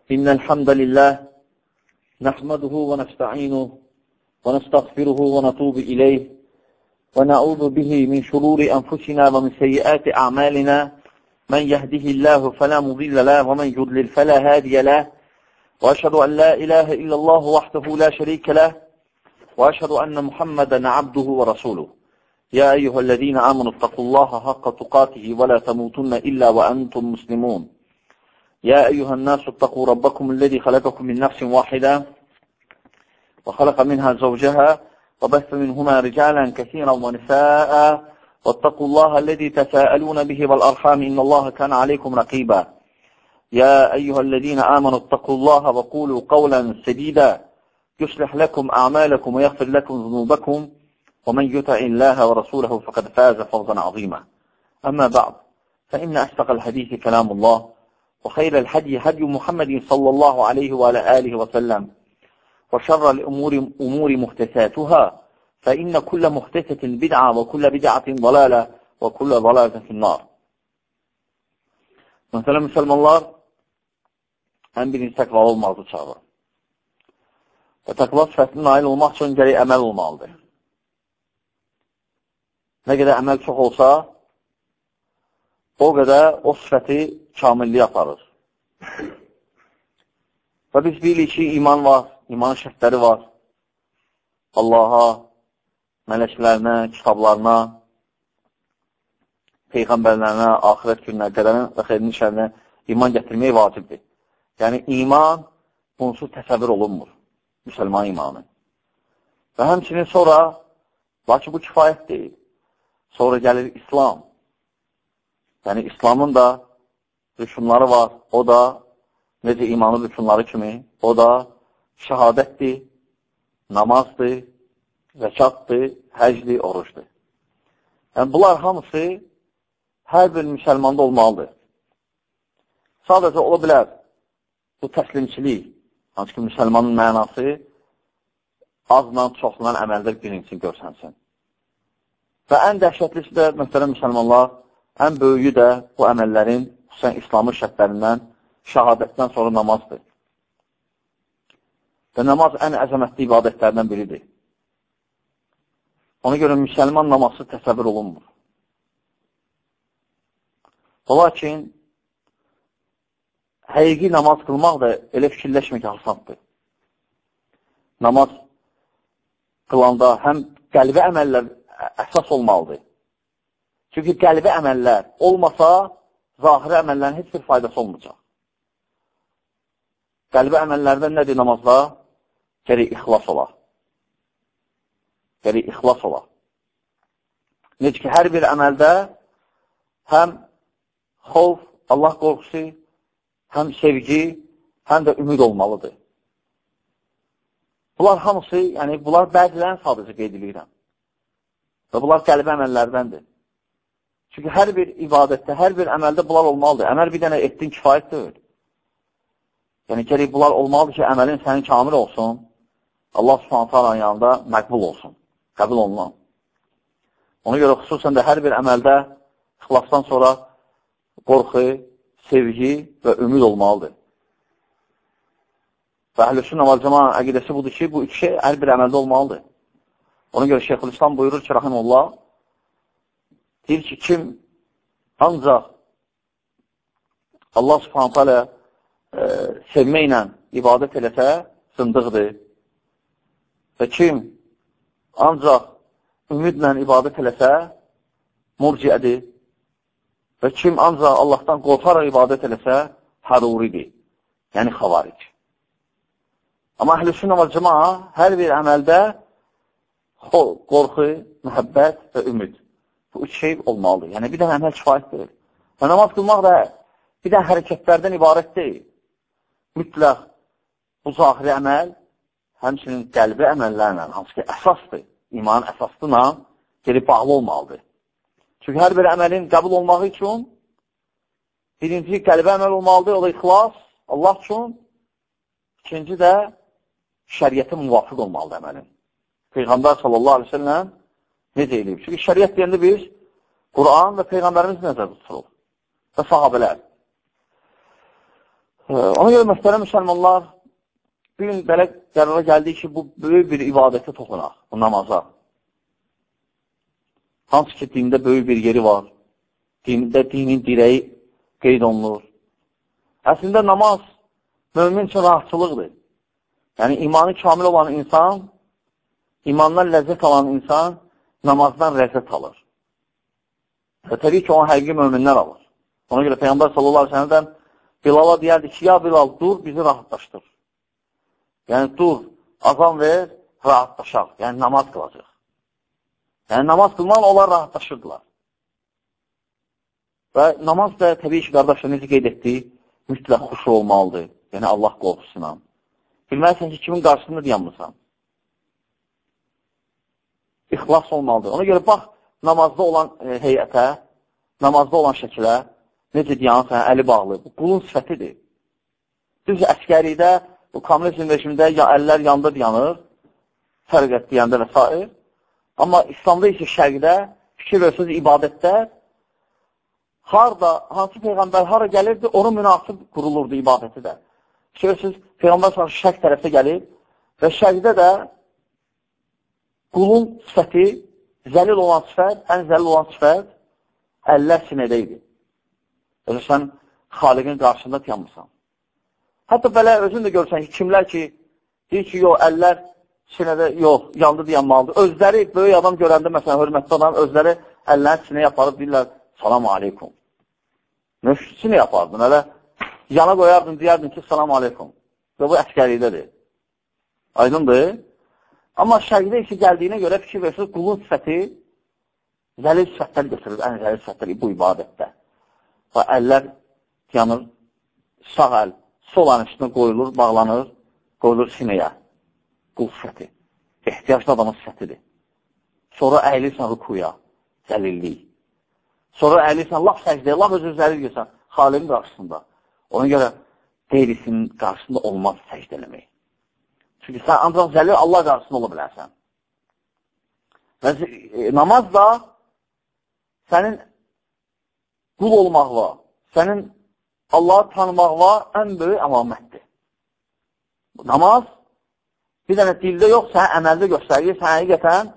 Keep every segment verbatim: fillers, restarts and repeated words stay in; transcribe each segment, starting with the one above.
إن الحمد لله نحمده ونستعينه ونستغفره ونتوب إليه ونعوذ به من شرور أنفسنا ومن سيئات أعمالنا من يهده الله فلا مضل له ومن يضلل فلا هادي له وأشهد أن لا إله إلا الله وحده لا شريك له وأشهد أن محمدا عبده ورسوله يا أيها الذين آمنوا اتقوا الله حق تقاته ولا تموتن إلا وأنتم مسلمون يا أيها الناس اتقوا ربكم الذي خلقكم من نفس واحدة وخلق منها زوجها وبث منهما رجالا كثيرا ونساء واتقوا الله الذي تساءلون به والأرحام إن الله كان عليكم رقيبا يا أيها الذين آمنوا اتقوا الله وقولوا قولا سديدا يصلح لكم أعمالكم ويغفر لكم ذنوبكم ومن يطع الله ورسوله فقد فاز فوزا عظيما أما بعد فإن أصدق الحديث كلام الله وخير الهدي هدي محمد صلى الله عليه وعلى آله وسلم وشر الأمور أمور محدثاتها فإن كل محدثة بدعة وكل بدعة ضلالة وكل ضلالة في النار. Məsələn, müsəlmanlar ən birinci təqvalı olmalıdır çağırır. Və təqva sifətinin nail olmaq üçün gərək əməl olmalıdır. Nə qədər əməl çox olsa, o qədər o sifəti kamilliyə aparır. Və biz bilirik ki, iman var, imanın şərtləri var. Allaha, mələklərinə, kitablarına, peyğəmbərlərinə, axirət gününə, qədərin və xeyrin şərinə iman gətirmək vacibdir. Yəni, iman bunsuz təsəvvür olunmur, müsəlman imanı. Və həmçinin sonra, lakin bu kifayət deyil. Sonra gəlir İslam. Yəni, İslamın da rükunları var. O da, necə imanın rükunları kimi, o da şəhadətdir, namazdır, zəkatdır, həcdir, oruçdur. Yəni, bunlar hamısı hər bir müsəlmanda olmalıdır. Sadəcə ola bilər bu təslimçilik, hansı ki, müsəlmanın mənası azla, çoxla əməldə birincisi görsənsin. Və ən dəhşətlisi də, mühtərəm müsəlmanlar, ən böyüyü də bu əməllərin, xüsusən İslamın şərtlərindən, şəhadətdən sonra namazdır. Və namaz ən əzəmətli ibadətlərdən biridir. Ona görə müsəlman namazı təsəvvür olunmur. Lakin, həqiqi namaz qılmaq da elə fikirləşmək asandır. Namaz qılanda həm qəlbi əməllər əsas olmalıdır. Çünki qəlbi əməllər olmasa, zahiri əməllərin heç bir faydası olmayacaq. Qəlbi əməllərdən nədir namazda? Gərək ixlas ola. Gərək ixlas ola. Necə ki, hər bir əməldə həm xovf, Allah qorxusu, həm sevgi, həm də ümid olmalıdır. Bunlar hamısı, yəni bunlar bəzilərini sadəcə qeyd edirəm. Və bunlar qəlbi əməllərdəndir. Çünki hər bir ibadətdə, hər bir əməldə bunlar olmalıdır. Əməl bir dənə etdin kifayət deyil. Yəni, gərək bunlar olmalıdır ki, əməlin sənin kamil olsun, Allah subhanət həlanın yanında məqbul olsun, qəbul olunan. Ona görə xüsusən də hər bir əməldə ixlasdan sonra qorxu, sevgi və ümid olmalıdır. Və əhl-i-sünnə vəl-cəmaənin əqidəsi budur ki, bu üç şey hər bir əməldə olmalıdır. Ona görə Şeyxülislam buyurur ki, rahimullah, deyir ki, kim ancaq Allah subhanət hələ e, sevməklə ibadət eləsə, zındıqdır. Və kim ancaq ümidlə ibadət eləsə, murciədir. Və kim ancaq Allahdan qorxaraq ibadət eləsə, həruridir. Yəni, xavaric. Amma əhl-i-sünnə vəl-cəmaa hər bir əməldə qorxu, mühəbbət və ümid. Bu üç şey olmalıdır. Yəni, bir dənə əməl kifayət deyil. Və namaz qılmaq da bir dənə hərəkətlərdən ibarət deyil. Mütləq bu zahiri əməl, həmçinin qəlbi əməllərlə, hansı ki, əsasdır, imanın əsasına geri bağlı olmalıdır. Çünki hər bir əməlin qəbul olmağı üçün birinci qəlbi əməl olmalıdır, o da ixlas, Allah üçün. İkinci də şəriyyətə müvafiq olmalıdır əməlin. Peyğəmbər sallallahu aleyhi ve sellem necə eləyib? Çünki şəriyyət deyəndə biz Quran və Peyğəmbərimiz nəzərdə tutulur və sahabələr. Ona görə məsələ müsəlmanlar, bir gün belə qərara gəldik ki, bu böyük bir ibadətə toxunaq, bu namaza. Hansı ki, dində böyük bir yeri var, dində dinin dirəyi qeyd olunur. Əslində, namaz mömin üçün rahatçılıqdır. Yəni, imanı kamil olan insan, imandan ləzzət alan insan namazdan ləzzət alır. Və təbii ki, onu həqiqi möminlər alır. Ona görə Peyğəmbər sallallahu aleyhi ve sellem'dən Bilala deyərdi ki, ya Bilal, dur, bizi rahatlaşdır. Yəni, dur, azam ver, rahatlaşaq. Yəni, namaz qılacaq. Yəni, namaz qılmaq onlar rahatlaşırdılar. Və namaz da təbii ki, qardaşlar, necə qeyd etdik, mütləq xuşu olmalıdır. Yəni, Allah qorxusuna. Bilməlisən ki, kimin qarşısında dayanmırsan. İxlas olmalıdır. Ona görə, bax, namazda olan e, heyətə, namazda olan şəkilə, necə dayanırsan, əli bağlı. Bu, qulun sifətidir. Düz əskəridə, bu kommunizm rejimdə ya əllər yanda dayanır, fərqət deyəndə və s. Amma İslamda isə şərqdə, fikir verirsiniz, ibadətdə, harada, hansı Peyğəmbər hara gəlirdi, ona münasib qurulurdu ibadəti də. Fikir verirsiniz, Peyğəmbər sonra şərq tərəfdə gəlir və şərqdə də qulun sifəti, zəlil olan sifət, ən zəlil olan sifət, əllər sinədə idi. Özü sən xaliqin qarşısında dayanmırsan. Hətta belə özün də görürsən ki, kimlər ki, deyir ki, yox, əllər sinədə, yox, yandı dayanmalıdır. Özləri, böyük adam görəndə, məsələn, hörmətli adam, özləri əllərini sinəyə aparıb, deyirlər, salamu aleykum. Nöş, sinə yapardın, hələ yana qoyardın, deyərdin ki, salamu aleykum. Və bu əskəriydədir. Aydındır. Amma şərqdə isə gəldiyinə görə fikir versiniz, qulun sifəti zəlil sifətlər götürür, ən zəlil sifətlər bu ibadətdə. Və əllər yanır, sağ əl, sol əlin üstünə qoyulur, bağlanır, qoyulur sinəyə. Qul sifəti. Ehtiyaclı adamın sifətidir. Sonra əyilirsən rükuya, zəlillik. Sonra əyilirsən, laf səcdəyə, laf özü zəlil görsən, xaliqin qarşısında. Ona görə qeyrisinin qarşısında olmaz səcdə eləmək. Çünki sən ancaq zəlil Allah qarşısında ola bilərsən. Və e, namaz da sənin qul olmaqla, sənin Allahı tanımaqla ən böyük əlamətdir. Namaz bir dənə dildə yox, sən əməldə göstərir, sən həqiqətən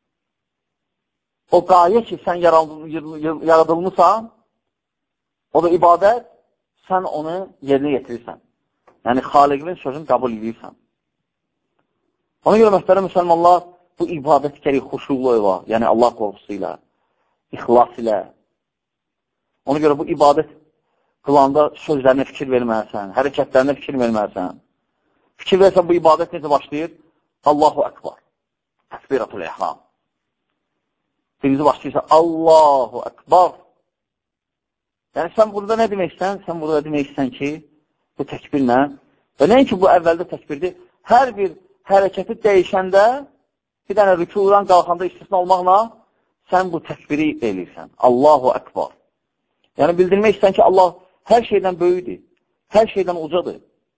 o qayə ki, sən yaradılmışsan, o da ibadət, sən onu yerinə yetirirsən. Yəni, xaliqinin sözünü qəbul edirsən. Ona görə məsələ müsəlmanlar, bu ibadət gərik xuşulu ilə, yəni Allah qorxusu ilə, ixlas ilə. Ona görə bu ibadət qılanda sözlərinə fikir verməlisən, hərəkətlərinə fikir verməlisən. Fikir versən, bu ibadət necə başlayır? Allahu Ekber. Təkbiratul ihram. Birinci başlayırsa, Allahu Ekber. Yəni, sən burada nə deməksən? Sən burada deməksən ki, bu təkbirlə, və nəinki bu əvvəldə təkbirdir, hər bir hərəkəti dəyişəndə, bir dənə rükudan qalxanda istisna olmaqla, sən bu təkbiri eləyirsən. Allahu Ekber. Yəni, bildirmək istəyən ki, Allah hər şeydən böyüdür, hər şeydən ucadır.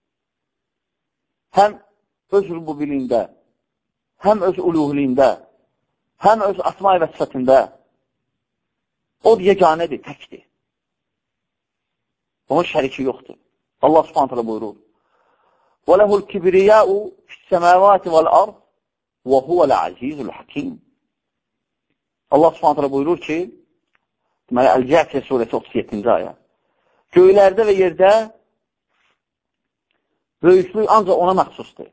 Həm öz rübubiliyində, həm öz uluhiliyində, həm öz asma-i və sifətində. O yeganədir, təkdir. Onun şəriki yoxdur. Allah subhanahu teala buyurur. وَلَهُ الْكِبْرِيَاءُ فِي السَّمَاوَاتِ وَالْأَرْضِ وَهُوَ الْعَزِيزُ الْحَكِيمُ. Allah subhanahu teala buyurur ki, deməli, Əl-Cəfiyə surəsi otuz yeddinci ayə. Göylərdə və yerdə böyüklük ancaq ona məxsusdur.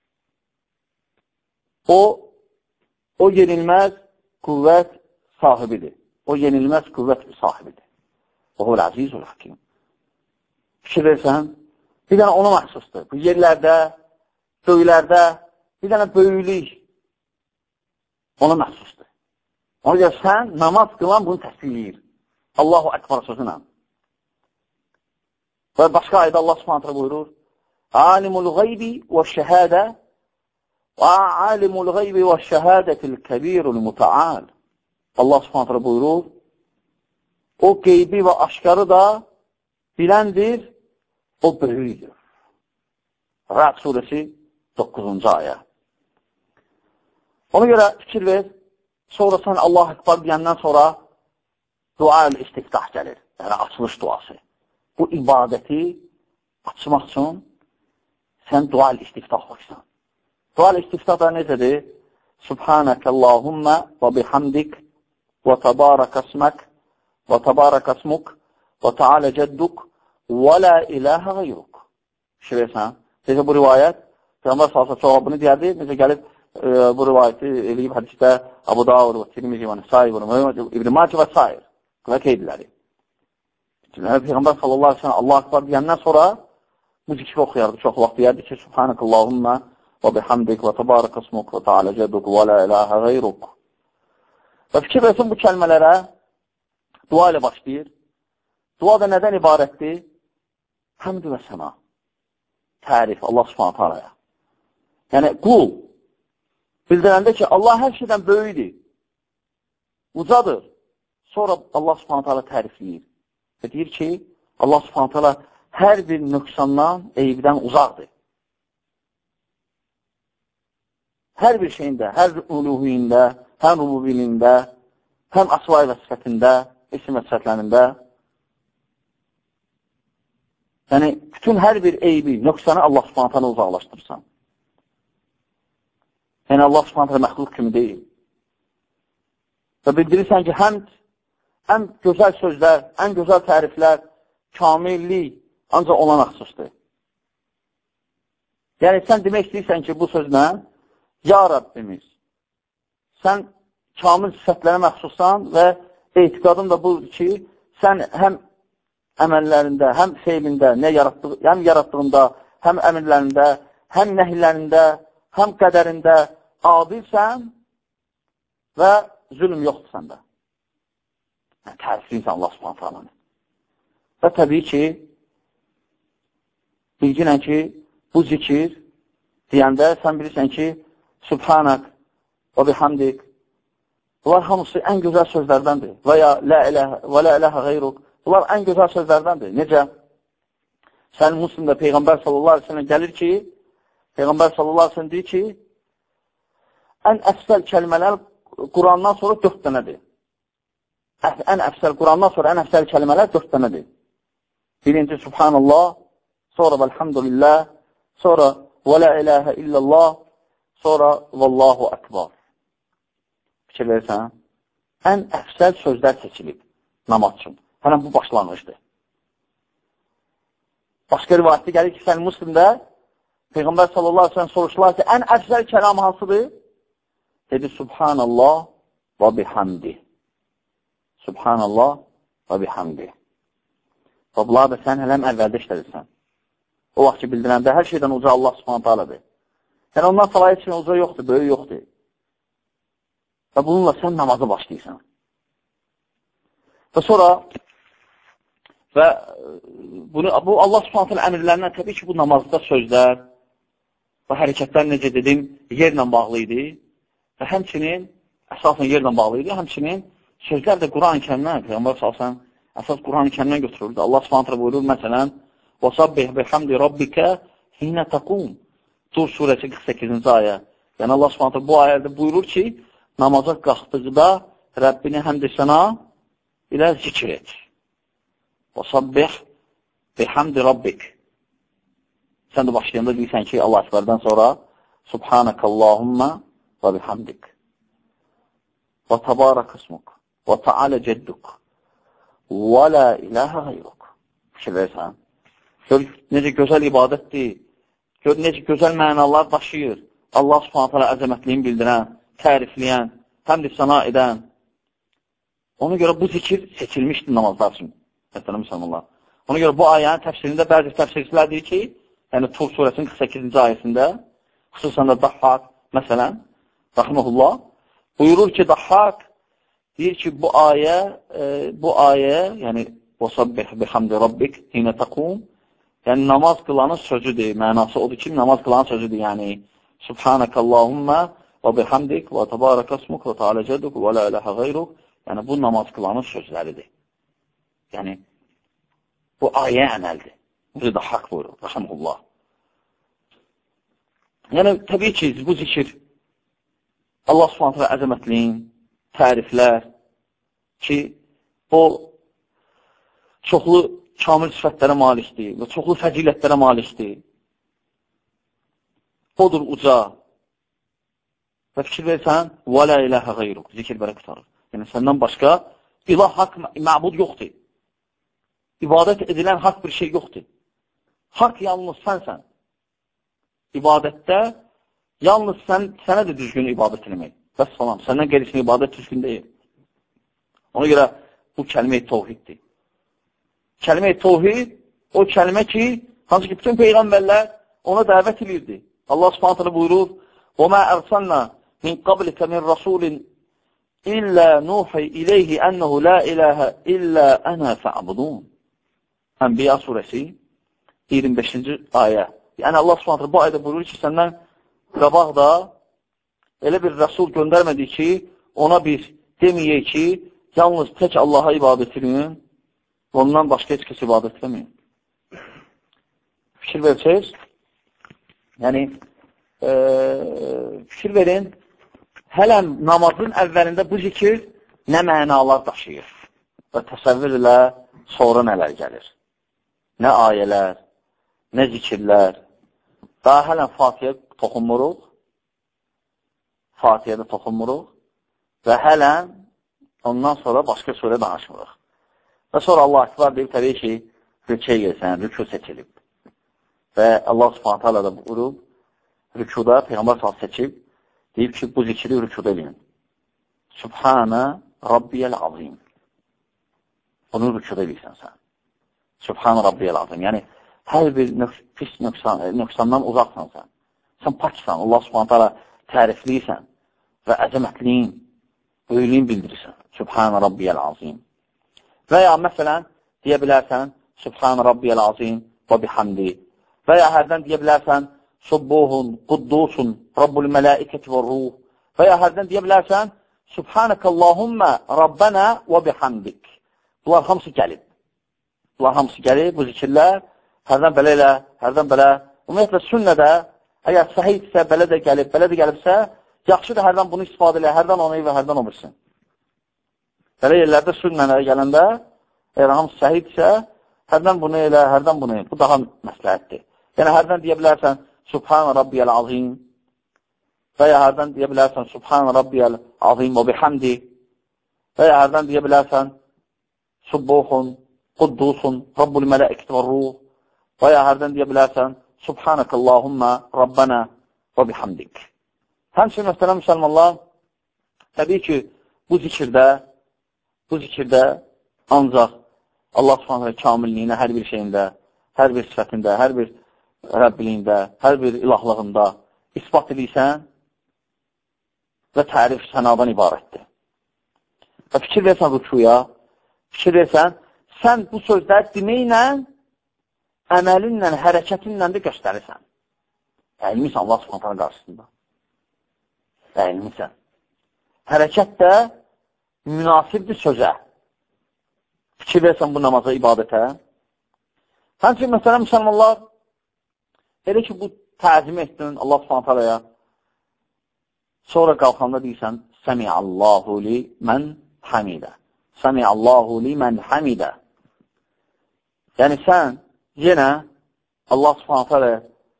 O, o yenilməz qüvvət sahibidir. O yenilməz qüvvət sahibidir. O, Əl-Əzizul Hakim. Fikir versən, bir dənə ona məxsusdur. Bu yerlərdə, göylərdə, bir dənə böyüklük ona məxsusdur. Ona görə sən namaz qılan bunu təsdiqləyir. Allahu Ekber sözünə. Və başqa ayda Allah subhanahu buyurur, Alimul gaybi və şəhədə və alimul gaybi və şəhədətil kəbirul muta'al. Allah subhanahu buyurur, o qeybi və aşkarı da biləndir, o böyüdür. Rəd surəsi doqquzuncu ayə. Ona görə fikir ver, sonra sən Allah Ekber deyəndən sonra dua-ül istiftah gəlir, yəni açılış duası. Bu ibadəti açmaq üçün sən dua il-istiftah oxuyursan. Dua il-istiftah da necədir? Subhanəkəllahumma və bihamdik və təbarəkəsmək və təbarəkəsmuk və təalə cədduk və la iləhə qeyruk. Şirəsən. Necə bu rivayət? Peyğəmbər sallallahu cavabını deyərdi. Necə gəlib e, bu rivayəti eləyib hədisdə Abu Davud və Tirmizi və Nəsai və İbn Macə və sair. Və qeydləri. Peyğəmbər sallallahu aleyhi ve sellem Allah akbar deyəndən sonra bu zikri oxuyardı. Çox vaxt deyərdi ki, Subhanəkəllahumma və bihamdik və təbarəkəsmuk və təalə cədduk və la iləhə qeyruk. Və fikir versin bu kəlmələrə dua ilə başlayır. Dua da nədən ibarətdir? Həmd və səna. Tərif Allah subhanət halaya. Yəni, qul bildirəndə ki, Allah hər şeydən böyüdür, ucadır. Sonra Allah subhanət hala tərifləyir. Və deyir ki, Allah subhanət hala hər bir nöqsandan, eyibdən uzaqdır. Hər bir şeyində, hər uluhiyində, həm rububiliyində, həm asvay və sifətində, isim və sifətlərində. Yəni, bütün hər bir eybi, nöqsanı Allah subhanət hala uzaqlaşdırırsan. Yəni, Allah subhanət hala məxluq kimi deyil. Və bildirirsən ki, həmd, ən gözəl sözlər, ən gözəl təriflər, kamillik ancaq ona məxsusdur. Yəni, sən demək istəyirsən ki, bu sözlə, ya Rabbimiz, sən kamil sifətlərə məxsussan və etiqadın da budur ki, sən həm əməllərində, həm feylində, nə yaratdığı, həm yaratdığında, həm əmirlərində, həm nəhillərində, həm qədərində adilsən və zülm yoxdur səndə. Yəni, tərifliyinsən Allah subhanət alanı. Və təbii ki, bilginən ki, bu zikir deyəndə sən bilirsən ki, Subhanak və bihamdik. Bunlar hamısı ən gözəl sözlərdəndir. Və ya la iləhə və la iləhə qeyruk. Bunlar ən gözəl sözlərdəndir. Necə? Sənin Müslimdə Peyğəmbər sallallahu aleyhi ve sellem gəlir ki, Peyğəmbər sallallahu aleyhi ve sellem deyir ki, ən əfsəl kəlmələr Qurandan sonra dörd dənədir. Ən əfsəl, Qurandan sonra ən əfsəl kəlmələr dörd dənədir. Birinci Subhanallah, sonra Velhamdülillah, sonra və la iləhə illallah, sonra Vallahu Akbar. Fikir verirsən, ən əfsəl sözlər seçilib namaz üçün. Hələn bu başlanmışdır. Başqa rivayətdə gəlir ki, sən Müslimdə Peyğəmbər sallallahu aleyhi ve sellem soruşdular ki, ən əfsəl kəlam hansıdır? Dedi, Subhanallah və bihamdi. Subhanallah və bihamdi. Və bunlar da sən hələm əvvəldə işlədirsən. O vaxt ki, bildirəndə hər şeydən uca Allah subhanət alədir. Yəni, ondan salayı üçün uca yoxdur, böyük yoxdur. Və bununla sən namazı başlayırsan. Və sonra və bunu, bu Allah subhanət alə əmirlərindən təbii ki, bu namazda sözlər və hərəkətlər necə dedim, yerlə bağlı idi və həmçinin, əsasən yerlə bağlı idi, həmçinin sözlər də Quran-ı kərimdən, Peyğəmbər salsan, əsas Quran-ı kərimdən götürüldü. Allah subhanət alə buyurur, məsələn, وَصَبِّهْ بِحَمْدِ رَبِّكَ هِنَ تَقُومُ Tur surəsi qırx səkkizinci ayə. Yəni Allah subhanət alə bu ayədə buyurur ki, namaza qalxdıqda Rəbbini həmd sənə ilə zikr et. وَصَبِّهْ بِحَمْدِ رَبِّكَ Sən də başlayanda deyirsən ki, Allah əsbərdən sonra Subhanəkəllahumma və bihamdik və təbarəkəsmuk və təalə cədduk və la iləhə qeyruk. Fikir versən. Gör, necə gözəl ibadətdir. Gör, necə gözəl mənalar daşıyır. Allah subhanət hələ əzəmətliyini bildirən, tərifləyən, həmd səna edən. Ona görə bu zikir seçilmişdir namazlar üçün. Həttənə müsəlmanlar. Ona görə bu ayənin təfsirində bəzi təfsirçilər deyir ki, yəni Tur surəsinin qırx səkkizinci ayəsində, xüsusən də Dahhak, məsələn, rəhməhullah, buyurur ki, Dahhak deyir ki, bu ayə, e, bu ayə, yəni وَصَبِّحْ بِحَمْدِ رَبِّكَ هِنَ تَقُومُ Yəni, namaz qılanın sözüdür, mənası odur ki, namaz qılanın sözüdür, yəni Subhanəkəllahumma və bihamdik və təbarəkəsmuk və təalə cədduk və la iləhə qeyruk Yəni, bu namaz qılanın sözləridir. Yəni, bu ayə əməldir. Bu da haqq buyurur, rəhəmullah. Yəni, təbii ki, bu zikir Allah subhanətlə əzəmətliyin, təriflər ki, o çoxlu kamil sifətlərə malikdir və çoxlu fəzilətlərə malikdir. Odur uca. Və fikir versən, və la iləhə qeyruq, zikir belə qutarır. Yəni, səndən başqa ilah, haqq, məbud yoxdur. İbadət edilən haqq bir şey yoxdur. Haqq yalnız sənsən. İbadətdə yalnız sən, sənə də düzgün ibadət eləmək. Bəs salam, səndən qeyrisin ibadət düzgün deyil. Ona görə bu kəlmə-i təvhiddir. Kəlmə-i təvhid, o kəlmə ki, hansı ki, bütün peyğəmbərlər ona dəvət edirdi. Allah subhanət hələ buyurur, وَمَا أَرْسَلْنَا مِنْ قَبْلِكَ مِنْ رَسُولٍ إِلَّا نُوحِي إِلَيْهِ أَنَّهُ لَا إِلَهَ إِلَّا أَنَا فَعْبُدُونَ Ənbiya surəsi iyirmi beşinci ayə. Yəni, Allah subhanət bu ayda buyurur ki, səndən qabaq da elə bir rəsul göndərmədi ki, ona bir deməyək ki, yalnız tək Allaha ibadət edin, ondan başqa heç kəs ibadət etməyin. Fikir versəyiz, yəni, e, fikir verin, hələm namazın əvvəlində bu zikir nə mənalar daşıyır və təsəvvür ilə sonra nələr gəlir. Nə ayələr, nə zikirlər. Daha hələm Fatihə toxunmuruq, Fatihədə toxunmuruq və hələm ondan sonra başqa surə danışmırıq. Və sonra Allah Akbar deyib, təbii ki, rüküyə gelsən, rükü seçilib. Və Allah Subhanahu taala da buyurub, rükuda Peyğəmbər sallallahu seçib, deyib ki, bu zikri rükuda edin. Subhana Rabbiyəl azim. Bunu rükuda edirsən sən. Subhana Rabbiyəl azim. Yəni, hər bir pis nöqsan, nöqsandan uzaqsan sən. Sən paksan, Allah Subhanahu taala tərifliysən və əzəmətliyin, böyüklüyün bildirirsən. Subhana Rabbiyəl azim. Və ya, məsələn, deyə bilərsən, Subhana Rabbiyəl azim və bihamdi. Və ya, hərdən deyə bilərsən, Subbuhun, Quddusun, Rabbul mələikəti və ruh. Və ya, hərdən deyə bilərsən, Subhanəkəllahümmə Rabbənə və bihamdik. Bunlar hamısı gəlib. Bunlar hamısı gəlib, bu zikirlər, hərdən belə ilə, hərdən belə. Ümumiyyətlə, sünnədə, əgər səhidsə, belə də gəlib, belə də gəlibsə, yaxşıdır, hərdən bunu istifadə elə, hərdən onu və hərdən o bilsin. Belə yerlərdə sünnələrə gələndə, əgər hamısı səhidsə, hərdən bunu elə, hərdən bunu elə. Bu daha məsləhətdir. Yəni, hərdən deyə bilərsən, Subhan Rabbiyəl azim və ya hərdən deyə bilərsən, Subhan Rabbiyəl azim və bihamdi və ya hərdən deyə bilərsən, Subbuhun, Quddusun, Rabbul mələikəti və ruh və ya hərdən deyə bilərsən, Subhanəkəllahümmə Rabbənə və bihamdik. Həmçinin, məsələn, müsəlmanlar, təbii ki, bu zikirdə, bu zikirdə ancaq Allah Subhanahu kamilliyinə hər bir şeyində, hər bir sifətində, hər bir Rəbbiliyində, hər bir ilahlığında ispat edirsən və tərif sənadan ibarətdir. Və fikir versən rükuya, fikir versən, sən bu sözləri deməklə, əməlinlə, hərəkətinlə də göstərirsən. Əyilmirsən Allah Subhanahu qarşısında. Əyilmirsən. Hərəkət də münasibdir sözə. Fikir versən bu namaza, ibadətə. Həmçin, məsələn, müsəlmanlar, elə ki, bu təzim etdin Allah Subhanahu taalaya, sonra qalxanda deyirsən, Səmi'allahu li mən hamidə. Səmi'allahu li mən hamidə. Yəni, sən yenə Allah Subhanahu taalaya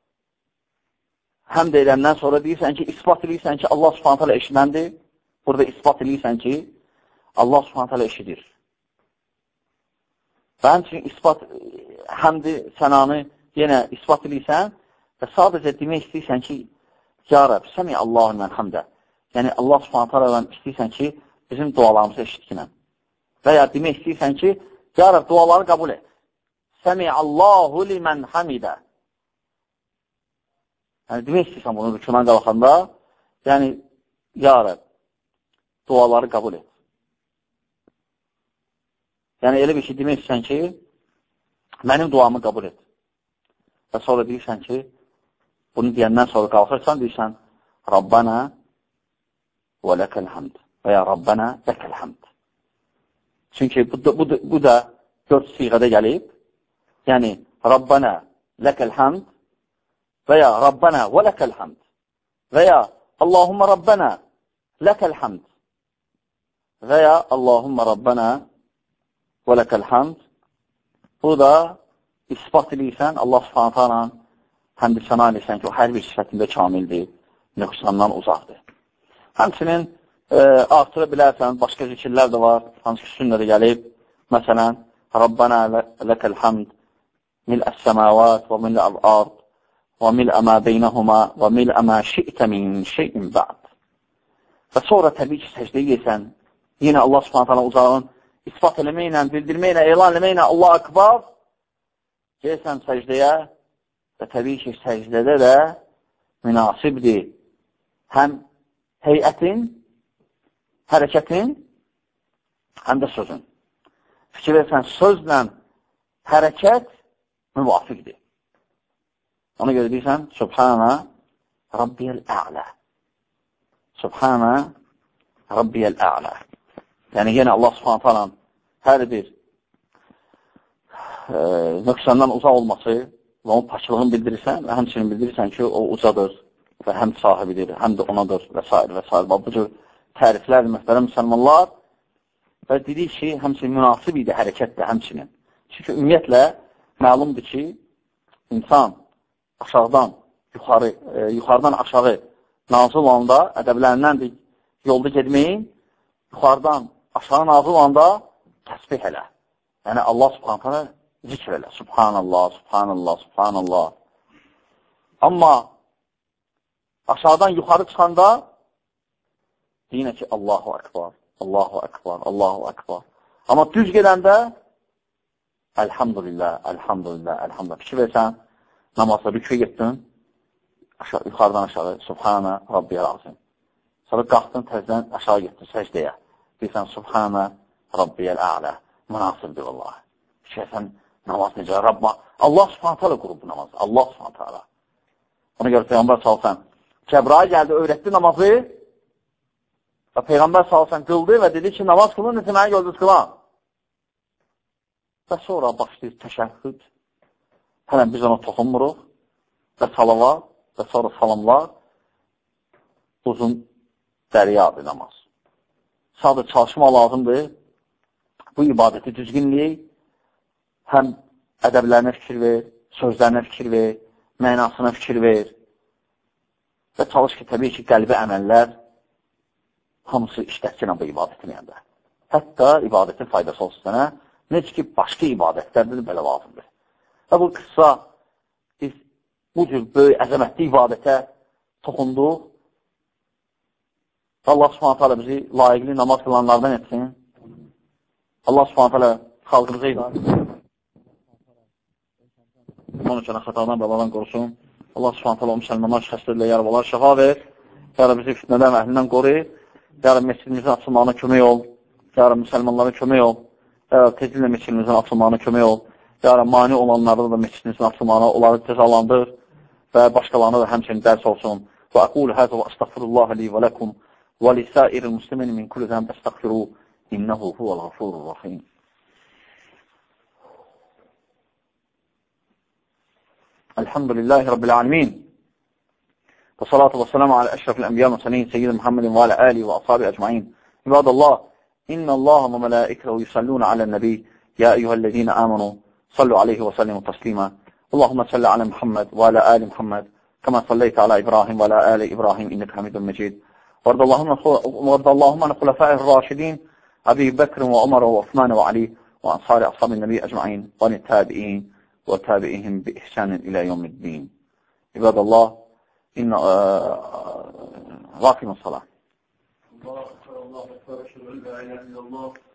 həmd edəndən sonra deyirsən ki, ispat edirsən ki, Allah Subhanahu taala eşidəndir. Burada ispat edirsən ki, Allah Subhanahu taala eşidir. Və həmçinin ispat, həmdi, sənanı yenə ispat edirsən və sadəcə demək istəyirsən ki, Ya Rəb, səmi Allahın mən həmdə. Yəni, Allah Subhanahu taaladan istəyirsən ki, bizim dualarımızı eşitkinəm. Və ya demək istəyirsən ki, Ya Rəb, duaları qəbul et. Səmi Allahu li mən həmidə. Yəni, demək istəyirsən bunu rükudan qalxanda, yəni, Ya Rəb, duaları qəbul et. Yəni, elə bir şey demək istəyirsən ki, mənim duamı qəbul et. Və sonra deyirsən ki, bunu deyəndən sonra qalxırsan, deyirsən, Rabbana və ləkəl həmd və ya Rabbana ləkəl həmd. Çünki bu da, bu da, bu da dörd siğədə gəlib. Yəni, Rabbana ləkəl həmd və ya Rabbana və ləkəl həmd və ya Allahumma Rabbana ləkəl həmd və ya Allahumma Rabbana və ləkəl həmd burada ispat edirsən, Allah subhanətə alə həmdə səna edirsən ki, o hər bir sifətində kamildir, nöqsandan uzaqdır. Həmçinin e, artıra bilərsən, başqa zikirlər də var, hansı sünnədə gəlib, məsələn, Rabbana ləkəl hamd, mil'əs səməvat və mil'əl ard və mil'ə mə beynəhuma və mil'ə mə şi'tə min şeyin bə'd. Və sonra təbii ki, səcdə edirsən, yenə Allah subhanətə alə uzağın ispat eləməklə, bildirməklə, elan eləməklə Allah akbar, gəlsən səcdəyə və təbii ki, səcdədə də münasibdir həm heyətin, hərəkətin, həm də sözün. Fikir versən, sözlə hərəkət müvafiqdir. Ona görə deyirsən, Subhanə Rabbiyəl Ə'lə. Subhanə Rabbiyəl Ə'lə. Yəni, yenə Allah subhanətə alə hər bir e, nöqsandan uzaq olması və onun paçılığını bildirirsən və həmçinin bildirirsən ki, o ucadır və həm sahibidir, həm də onadır və s. və s. Bu cür təriflərdir, mühtərəm müsəlmanlar və dedik ki, həmçinin münasib idi hərəkətlə həmçinin. Çünki ümumiyyətlə, məlumdur ki, insan aşağıdan, yuxarı, e, yuxarıdan aşağı nazil olanda, ədəblərindəndir yolda gedməyin, yuxarıdan aşağı nazil olanda təsbih elə. Yəni, Allah subhanətə zikr elə. Subhanallah, subhanallah, subhanallah. Amma aşağıdan yuxarı çıxanda deyinə ki, Allahu Akbar, Allahu Akbar, Allahu Akbar. Amma düz gedəndə Elhamdülillah, elhamdülillah, elhamdülillah. Fikir versən, namazda rüküyə getdin, aşağı, yuxarıdan aşağı, Subhanə Rabbiyəl Azim. Sonra qalxdın, təzdən aşağı getdin səcdəyə. Deyirsən, Subhanə Rabbiyəl Ə'lə. Münasibdir Allah. Fikir versən, namaz necə? Rabbma. Allah subhanətə alə qurub bu namazı. Allah subhanətə alə. Ona görə Peyğəmbər salsan, Cəbrail gəldi, öyrətdi namazı və Peyğəmbər salsan qıldı və dedi ki, namaz qılın, necə mənə gördünüz qılan. Və sonra başlayır təşəhhüd. Hələn biz ona toxunmuruq və salavat və sonra salamlar uzun dəryadır namaz. Sadəcə çalışma lazımdır. Bu ibadəti düzgünlük həm ədəblərinə fikir ver, sözlərinə fikir ver, mənasına fikir ver və çalış ki, təbii ki, qəlbi əməllər hamısı işlətkinə bu ibadətin yanında. Hətta ibadətin faydası olsun sənə, necə ki, başqa ibadətlərdə də belə lazımdır. Və bu qısa, biz bu cür böyük, əzəmətli ibadətə toxunduq. Allah subhanətə alə bizi layiqli namaz qılanlardan etsin. Allah subhanətə alə xalqımıza idarə onun üçün xətadan, bəladan qorusun. Allah subhanətə alə o müsəlmanlar şəxslərlə yarabalar şəfa ver. Yarı bizi fitnədən və əhlindən qoru. Yarı məscidimizin açılmağına kömək ol. Yarı müsəlmanlara kömək ol. Yarı tezliklə məscidimizin açılmağına kömək ol. Yarı mani olanlarda da məscidimizin açılmağına onları cəzalandır və başqalarına da həmçinin dərs olsun. Və əqul həzə və əstəğfirullah li və ləkum və lisəiril muslimin min kulli zəmb əstəğfiru innəhu huvəl ğafurur rahim. Elhamdülillahi Rabbil alemin. Və salatu və selamu alə əşrafil ənbiya müsəlin seyyid Muhammedin və alə əli və ashabi əcmain. İbadallah, innəllaha və mələikətəhu yusalluna alə nəbi, ya eyyuhəl-ləzina amanu, sallu aleyhi və sallimu təslimə. Allahumma salli alə Muhammed və alə əli Muhammed, kəmə salləytə alə İbrahim və alə əli İbrahim, innəkə hamidun məcid. وارض اللهم عن خلفائه الراشدين أبي بكر وعمر وعثمان وعلي وأنصار أصحاب النبي أجمعين وللتابعين وتابعيهم بإحسان إلى يوم الدين. عباد الله إن واقم الصلاة. الله أكبر الله أكبر أشهد أن لا إله إلا الله